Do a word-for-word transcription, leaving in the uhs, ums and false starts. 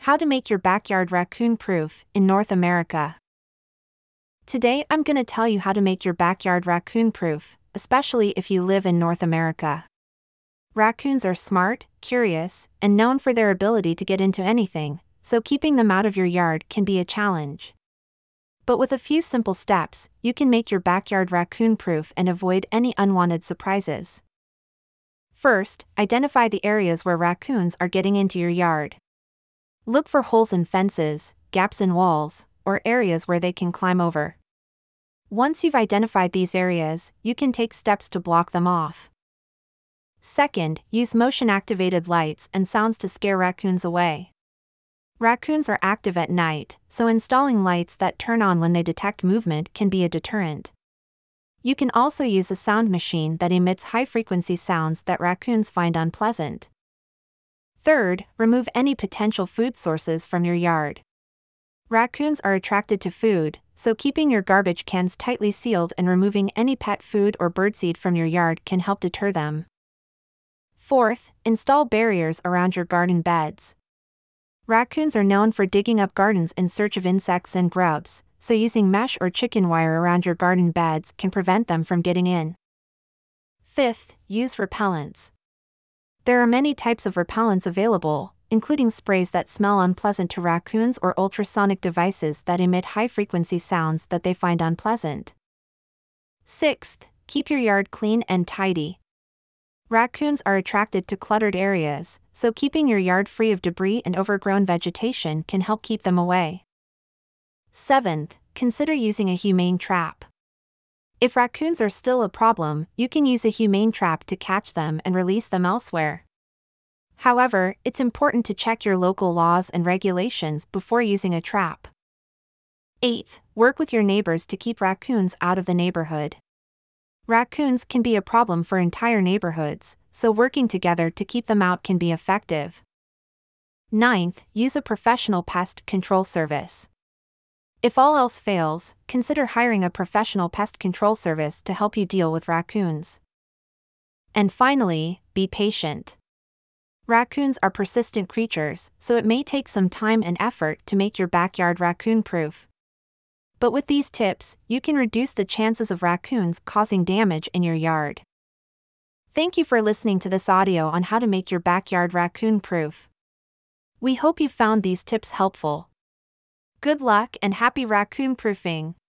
How to make your backyard raccoon-proof in North America. Today I'm gonna tell you how to make your backyard raccoon-proof, especially if you live in North America. Raccoons are smart, curious, and known for their ability to get into anything, so keeping them out of your yard can be a challenge. But with a few simple steps, you can make your backyard raccoon-proof and avoid any unwanted surprises. First, identify the areas where raccoons are getting into your yard. Look for holes in fences, gaps in walls, or areas where they can climb over. Once you've identified these areas, you can take steps to block them off. Second, use motion-activated lights and sounds to scare raccoons away. Raccoons are active at night, so installing lights that turn on when they detect movement can be a deterrent. You can also use a sound machine that emits high-frequency sounds that raccoons find unpleasant. Third, remove any potential food sources from your yard. Raccoons are attracted to food, so keeping your garbage cans tightly sealed and removing any pet food or birdseed from your yard can help deter them. Fourth, install barriers around your garden beds. Raccoons are known for digging up gardens in search of insects and grubs, so using mesh or chicken wire around your garden beds can prevent them from getting in. Fifth, use repellents. There are many types of repellents available, including sprays that smell unpleasant to raccoons or ultrasonic devices that emit high-frequency sounds that they find unpleasant. Sixth, keep your yard clean and tidy. Raccoons are attracted to cluttered areas, so keeping your yard free of debris and overgrown vegetation can help keep them away. Seventh, consider using a humane trap. If raccoons are still a problem, you can use a humane trap to catch them and release them elsewhere. However, it's important to check your local laws and regulations before using a trap. Eighth, work with your neighbors to keep raccoons out of the neighborhood. Raccoons can be a problem for entire neighborhoods, so working together to keep them out can be effective. Ninth, use a professional pest control service. If all else fails, consider hiring a professional pest control service to help you deal with raccoons. And finally, be patient. Raccoons are persistent creatures, so it may take some time and effort to make your backyard raccoon-proof. But with these tips, you can reduce the chances of raccoons causing damage in your yard. Thank you for listening to this audio on how to make your backyard raccoon-proof. We hope you found these tips helpful. Good luck and happy raccoon proofing!